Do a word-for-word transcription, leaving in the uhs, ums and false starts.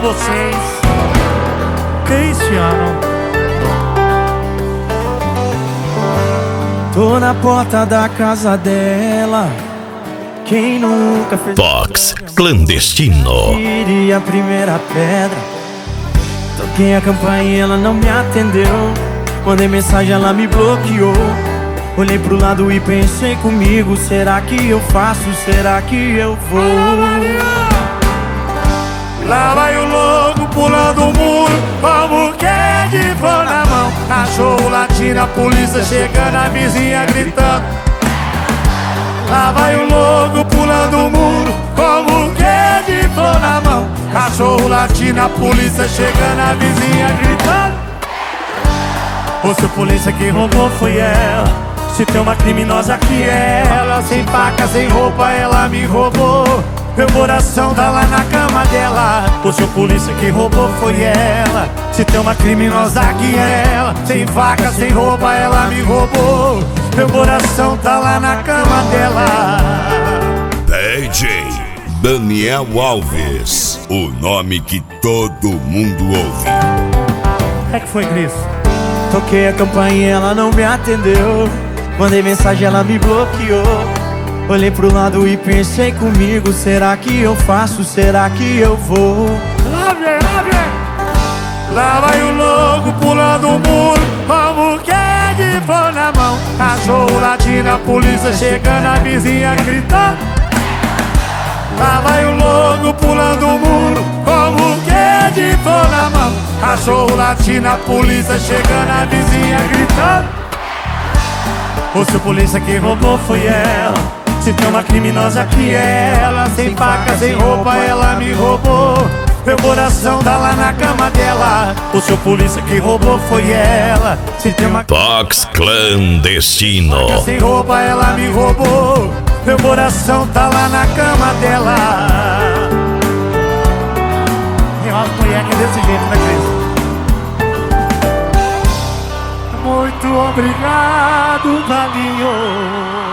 vocês. Cristiano. Tô na porta da casa dela. Quem nunca fez Box clandestino. Tirei a primeira pedra. Toquei a campainha e ela não me atendeu. Mandei mensagem, ela me bloqueou. Olhei pro lado e pensei comigo: será que eu faço? Será que eu vou? Lá vai o louco pulando o muro, como que é de flor na mão. Cachorro latindo, a polícia chegando, a vizinha gritando. Lá vai o louco pulando o muro, como que é de flor na mão. Cachorro latindo, a polícia chegando, a vizinha gritando. Ô, seu polícia, que roubou foi ela. Se tem uma criminosa que é ela. Sem faca, sem roupa, ela me roubou. Meu coração tá lá na cama dela. O seu polícia, que roubou foi ela. Se tem uma criminosa que é ela. Sem faca, sem roupa, ela me roubou. Meu coração tá lá na cama dela. D J Daniel Alves, o nome que todo mundo ouve. É que foi, Cris? Toquei a campainha e ela não me atendeu. Mandei mensagem, ela me bloqueou. Olhei pro lado e pensei comigo: será que eu faço? Será que eu vou? Lá vem, lá vem. Lá vai o louco pulando o muro, como que é de flor na mão. Cachorro latindo, a polícia chegando, a vizinha gritando. Lá vai o louco pulando o muro, como que é de flor na mão. Cachorro latindo, a polícia chegando, a vizinha gritando. O seu polícia, que roubou foi ela. Se tem uma criminosa que é ela. Sem faca, sem roupa, ela me roubou. Meu coração tá lá na cama dela. O seu polícia, que roubou foi ela. Se tem uma Box clandestino. faca, sem roupa, ela me roubou. Meu coração tá lá na cama dela. E as mulheres é desse jeito, né, Cris? Muito obrigado, Valinho.